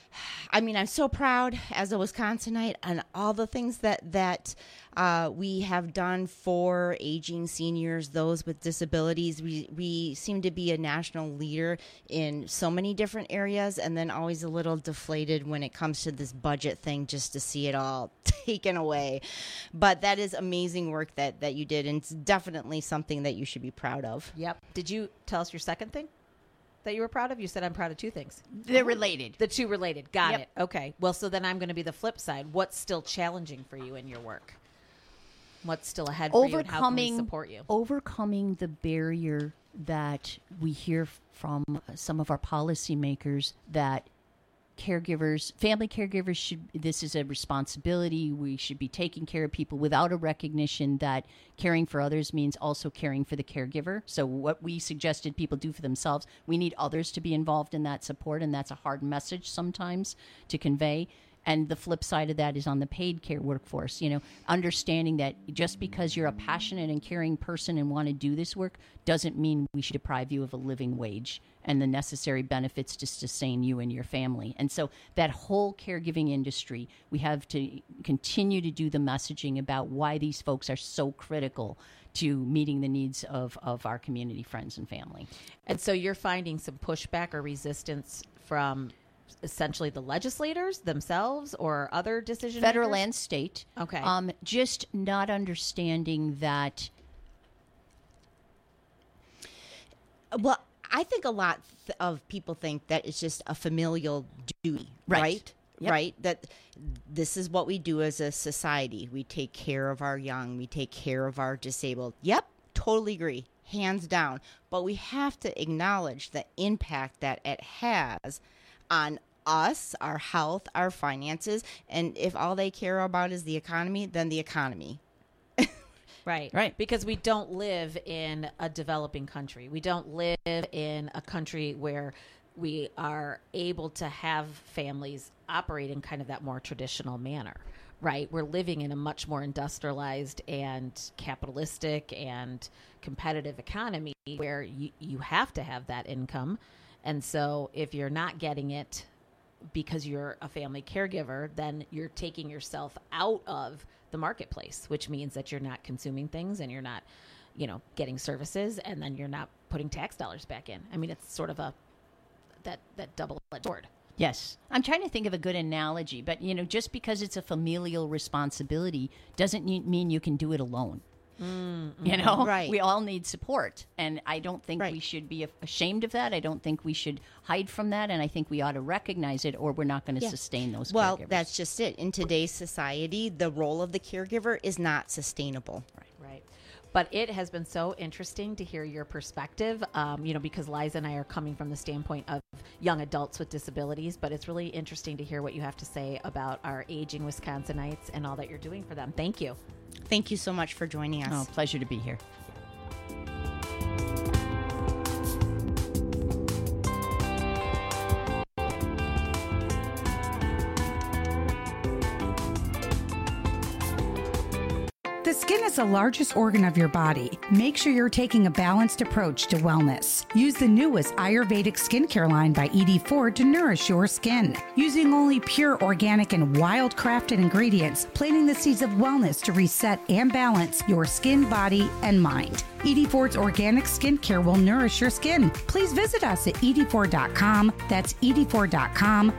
I mean, I'm so proud as a Wisconsinite on all the things that we have done for aging seniors, those with disabilities. We seem to be a national leader in so many different areas, and then always a little deflated when it comes to this budget thing, just to see it all taken away. But that is amazing work that you did, and it's definitely something that you should be proud of. Yep. Did you tell us your second thing that you were proud of? You said I'm proud of 2 things. They're related. The 2 related. Got it. Okay. Well, so then I'm going to be the flip side. What's still challenging for you in your work? What's still ahead for you, and how can we support you? Overcoming the barrier that we hear from some of our policymakers that caregivers, family caregivers this is a responsibility. We should be taking care of people without a recognition that caring for others means also caring for the caregiver. So what we suggested people do for themselves, we need others to be involved in that support. And that's a hard message sometimes to convey. And the flip side of that is on the paid care workforce, understanding that just because you're a passionate and caring person and want to do this work doesn't mean we should deprive you of a living wage and the necessary benefits to sustain you and your family. And so that whole caregiving industry, we have to continue to do the messaging about why these folks are so critical to meeting the needs of our community, friends, and family. And so you're finding some pushback or resistance from essentially the legislators themselves or other decision federal makers? And state. Okay. Just not understanding that. Well, I think a lot of people think that it's just a familial duty, right? Yep. Right? That this is what we do as a society. We take care of our young. We take care of our disabled. Yep, totally agree. Hands down. But we have to acknowledge the impact that it has on us, our health, our finances. And if all they care about is the economy, then the economy. Right. Because we don't live in a developing country. We don't live in a country where we are able to have families operate in kind of that more traditional manner, right? We're living in a much more industrialized and capitalistic and competitive economy where you have to have that income. And so if you're not getting it because you're a family caregiver, then you're taking yourself out of the marketplace, which means that you're not consuming things and you're not, getting services, and then you're not putting tax dollars back in. I mean, it's sort of that double-edged sword. Yes. I'm trying to think of a good analogy, but, just because it's a familial responsibility doesn't mean you can do it alone. Right. We all need support, and I don't think we should be ashamed of that. I don't think we should hide from that, and I think we ought to recognize it, or we're not going to sustain those Well, caregivers. that's just it. In today's society, the role of the caregiver is not sustainable. Right. But it has been so interesting to hear your perspective, because Liza and I are coming from the standpoint of young adults with disabilities, but it's really interesting to hear what you have to say about our aging Wisconsinites and all that you're doing for them. Thank you. Thank you so much for joining us. Oh, pleasure to be here. The skin is the largest organ of your body. Make sure you're taking a balanced approach to wellness. Use the newest Ayurvedic skincare line by ED4 to nourish your skin. Using only pure, organic, and wild-crafted ingredients, planting the seeds of wellness to reset and balance your skin, body, and mind. ED4's organic skincare will nourish your skin. Please visit us at ed4.com. That's ed4.com,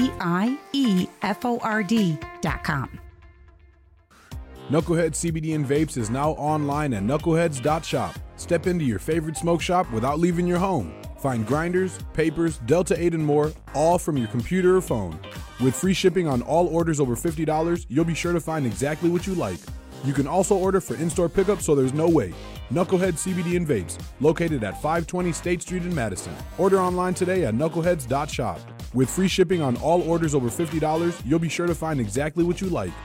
EDIEFORD.com. Knucklehead CBD and Vapes is now online at knuckleheads.shop. Step into your favorite smoke shop without leaving your home. Find grinders, papers, Delta 8 and more, all from your computer or phone. With free shipping on all orders over $50, you'll be sure to find exactly what you like. You can also order for in-store pickup so there's no wait. Knucklehead CBD and Vapes, located at 520 State Street in Madison. Order online today at knuckleheads.shop. With free shipping on all orders over $50, you'll be sure to find exactly what you like.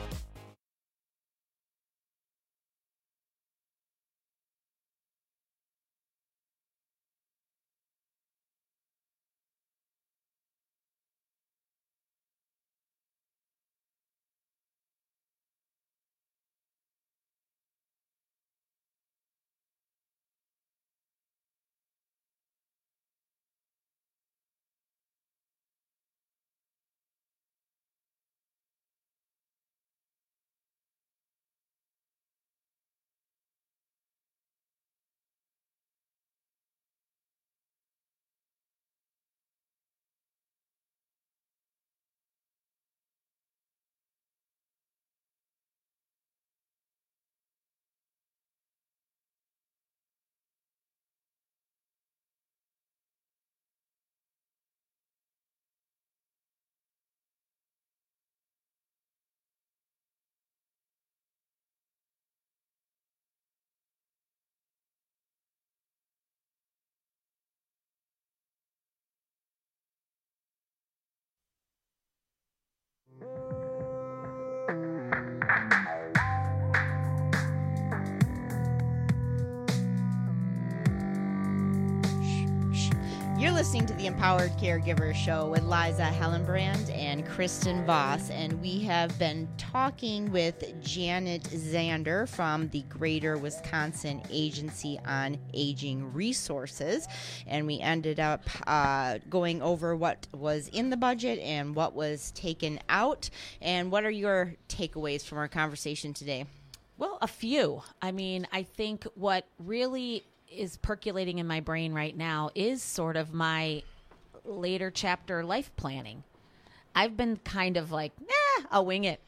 You're listening to the Empowered Caregiver Show with Liza Hellenbrand and Kristen Voss, and we have been talking with Janet Zander from the Greater Wisconsin Agency on Aging Resources, and we ended up going over what was in the budget and what was taken out. And what are your takeaways from our conversation today? Well, a few. I mean, I think what really is percolating in my brain right now is sort of my later chapter life planning. I've been kind of like, I'll wing it.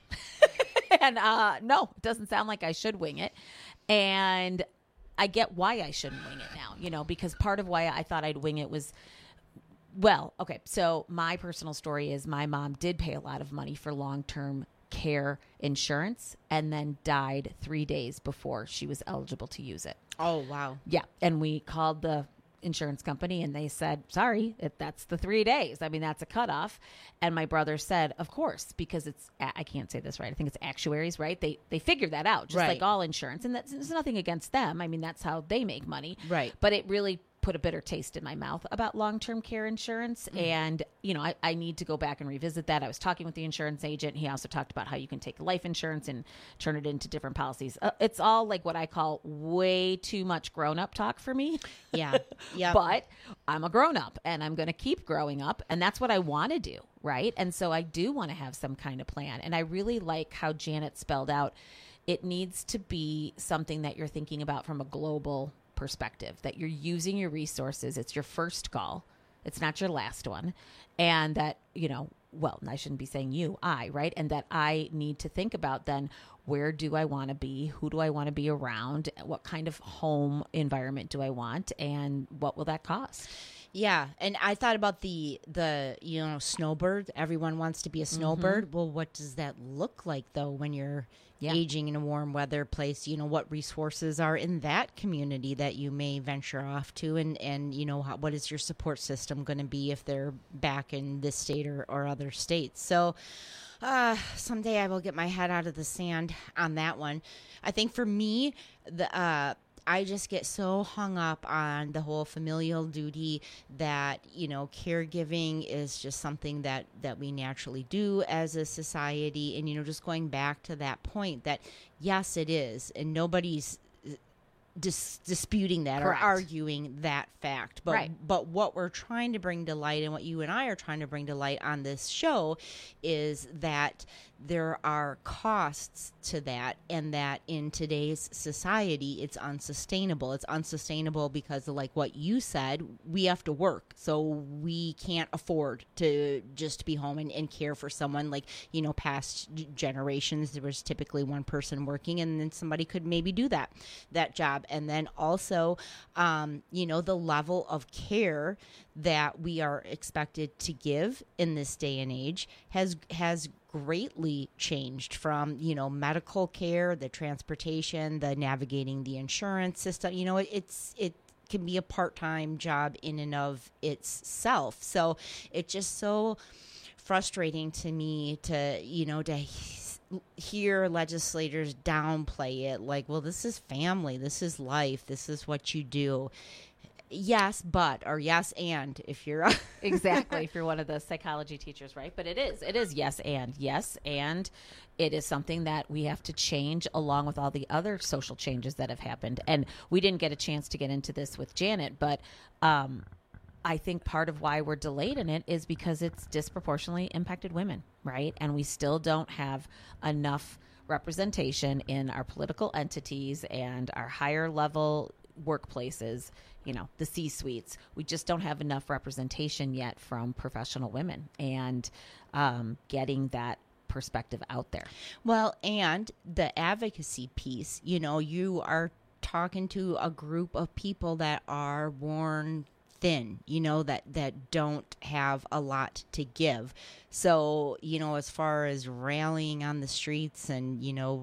And no, it doesn't sound like I should wing it. And I get why I shouldn't wing it now, because part of why I thought I'd wing it was, well, okay, so my personal story is my mom did pay a lot of money for long-term care insurance and then died 3 days before she was eligible to use it. Oh, wow. Yeah. And we called the insurance company and they said, sorry, that's the 3 days. I mean, that's a cutoff. And my brother said, of course, because it's, I can't say this right. I think it's actuaries, right? They figure that out, just like all insurance. And there's nothing against them. I mean, that's how they make money. Right. But it really put a bitter taste in my mouth about long-term care insurance. And, I need to go back and revisit that. I was talking with the insurance agent. He also talked about how you can take life insurance and turn it into different policies. It's all like what I call way too much grown-up talk for me. Yeah. Yeah. But I'm a grown-up and I'm going to keep growing up. And that's what I want to do. Right. And so I do want to have some kind of plan. And I really like how Janet spelled out, it needs to be something that you're thinking about from a global perspective, that you're using your resources. It's your first call. It's not your last one. And that, well, I shouldn't be saying right? And that I need to think about then, where do I want to be? Who do I want to be around? What kind of home environment do I want? And what will that cost? Yeah, and I thought about the snowbird. Everyone wants to be a snowbird. Mm-hmm. Well, what does that look like, though, when you're aging in a warm weather place? What resources are in that community that you may venture off to? And what is your support system going to be if they're back in this state or other states? So someday I will get my head out of the sand on that one. I think for me, I just get so hung up on the whole familial duty that, caregiving is just something that we naturally do as a society. And, just going back to that point that, yes, it is. And nobody's disputing that Correct. or arguing that fact. But, Right. but what we're trying to bring to light and what you and I are trying to bring to light on this show is that there are costs to that, and that in today's society, it's unsustainable. It's unsustainable because, like what you said, we have to work. So we can't afford to just be home and care for someone. Like, past generations, there was typically one person working, and then somebody could maybe do that job. And then also, the level of care that we are expected to give in this day and age has greatly changed from, medical care, the transportation, the navigating the insurance system. It can be a part-time job in and of itself. So it's just so frustrating to me to hear legislators downplay it like, well, this is family, this is life, this is what you do. Yes, but, or yes, and if you're exactly, if you're one of the psychology teachers, right? But it is yes, and it is something that we have to change along with all the other social changes that have happened. And we didn't get a chance to get into this with Janet, but I think part of why we're delayed in it is because it's disproportionately impacted women, right? And we still don't have enough representation in our political entities and our higher level workplaces, the C-suites. We just don't have enough representation yet from professional women, and getting that perspective out there. Well, and the advocacy piece, you are talking to a group of people that are worn thin, that don't have a lot to give. So, as far as rallying on the streets and,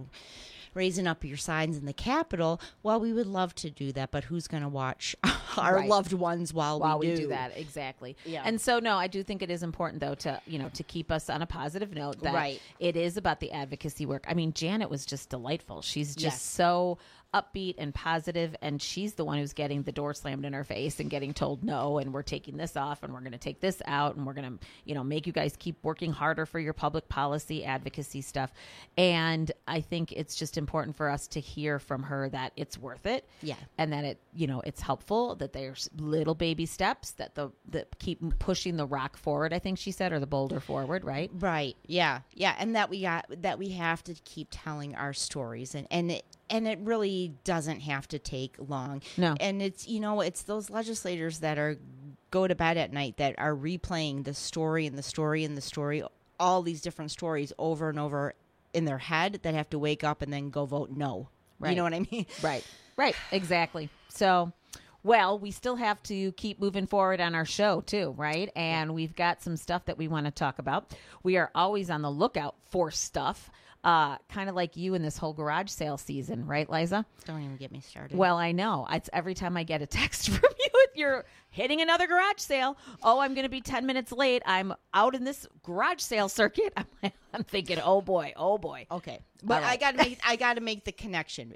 raising up your signs in the Capitol, well, we would love to do that, but who's going to watch our Right. loved ones while we do that? Exactly. Yeah. And so, no, I do think it is important, though, to keep us on a positive note that Right. it is about the advocacy work. I mean, Janet was just delightful. She's just Yes. so upbeat and positive, and she's the one who's getting the door slammed in her face and getting told no, and we're taking this off, and we're going to take this out, and we're going to, make you guys keep working harder for your public policy advocacy stuff. And I think it's just important for us to hear from her that it's worth it. Yeah. And that it, it's helpful, that there's little baby steps, that keep pushing the rock forward, I think she said, or the boulder forward, right? Right. Yeah. Yeah. And that we have to keep telling our stories, and it really doesn't have to take long. No. And it's, it's those legislators that go to bed at night that are replaying the story and the story and the story, all these different stories over and over in their head, that have to wake up and then go vote no. Right. You know what I mean? Right. Exactly. So, well, we still have to keep moving forward on our show too, right? And we've got some stuff that we want to talk about. We are always on the lookout for stuff. Kind of like you in this whole garage sale season, right, Liza? Don't even get me started. Well, I know. It's every time I get a text from you, you're hitting another garage sale. Oh, I'm going to be 10 minutes late. I'm out in this garage sale circuit. I'm thinking, oh boy. Okay, but All right. I gotta make the connection.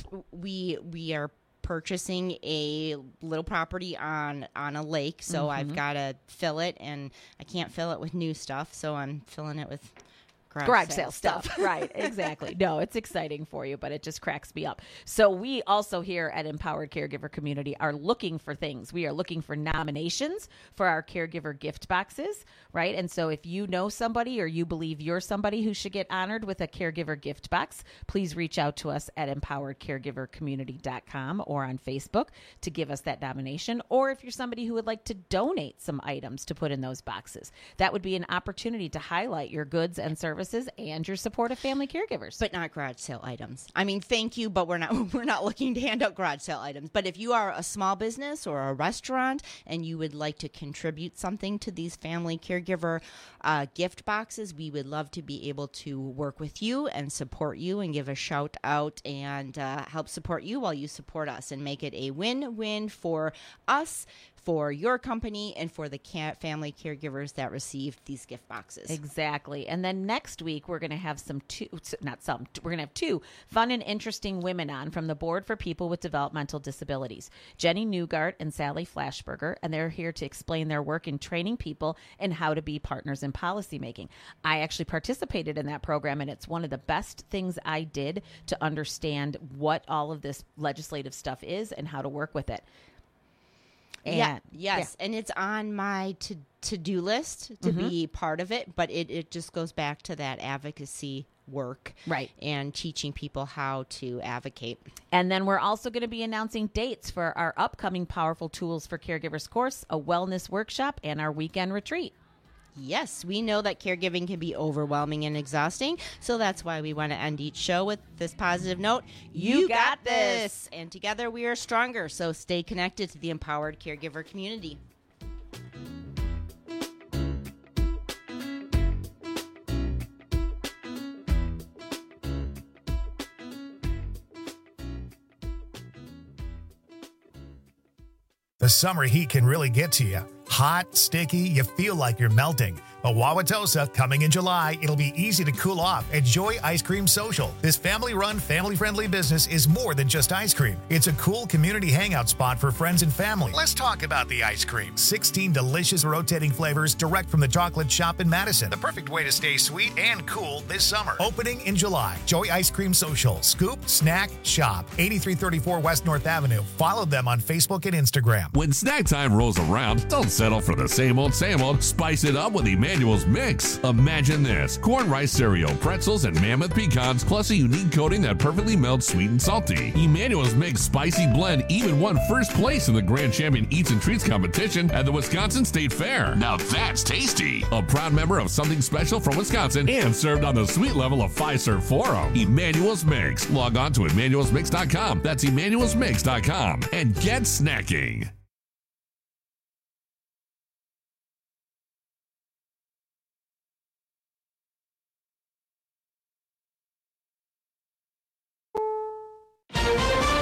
We are purchasing a little property on a lake, so I've got to fill it, and I can't fill it with new stuff, so I'm filling it with garage sale stuff. Right, exactly. No, it's exciting for you, but it just cracks me up. So we also here at Empowered Caregiver Community are looking for things. We are looking for nominations for our caregiver gift boxes, right? And so if you know somebody or you believe you're somebody who should get honored with a caregiver gift box, please reach out to us at empoweredcaregivercommunity.com or on Facebook to give us that nomination. Or if you're somebody who would like to donate some items to put in those boxes, that would be an opportunity to highlight your goods and services and your support of family caregivers. But not garage sale items. I mean, thank you, but we're not looking to hand out garage sale items. But if you are a small business or a restaurant and you would like to contribute something to these family caregiver gift boxes, we would love to be able to work with you and support you and give a shout out and help support you while you support us, and make it a win-win for us, for your company and for the family caregivers that received these gift boxes. Exactly. And then next week, we're going to have we're going to have two fun and interesting women on from the Board for People with Developmental Disabilities, Jenny Newgart and Sally Flashberger, and they're here to explain their work in training people and how to be partners in policymaking. I actually participated in that program, and it's one of the best things I did to understand what all of this legislative stuff is and how to work with it. And, and it's on my to-do list to be part of it, but it just goes back to that advocacy work, right, and teaching people how to advocate. And then we're also going to be announcing dates for our upcoming Powerful Tools for Caregivers course, a wellness workshop, and our weekend retreat. Yes, we know that caregiving can be overwhelming and exhausting, so that's why we want to end each show with this positive note. You got this! And together we are stronger, so stay connected to the empowered caregiver community. The summer heat can really get to you. Hot, sticky, you feel like you're melting. But Wauwatosa, coming in July, it'll be easy to cool off at Joy Ice Cream Social. This family-run, family-friendly business is more than just ice cream. It's a cool community hangout spot for friends and family. Let's talk about the ice cream. 16 delicious rotating flavors direct from the chocolate shop in Madison. The perfect way to stay sweet and cool this summer. Opening in July. Joy Ice Cream Social. Scoop, snack, shop. 8334 West North Avenue. Follow them on Facebook and Instagram. When snack time rolls around, don't settle for the same old, same old. Spice it up with Emmanuel's Mix. Imagine this: corn rice cereal, pretzels, and mammoth pecans, plus a unique coating that perfectly melts sweet and salty. Emmanuel's Mix Spicy Blend even won first place in the Grand Champion Eats and Treats competition at the Wisconsin State Fair. Now that's tasty. A proud member of Something Special from Wisconsin and served on the sweet level of Fiserv Forum. Emmanuel's Mix. Log on to emmanuelsmix.com. That's emmanuelsmix.com and get snacking.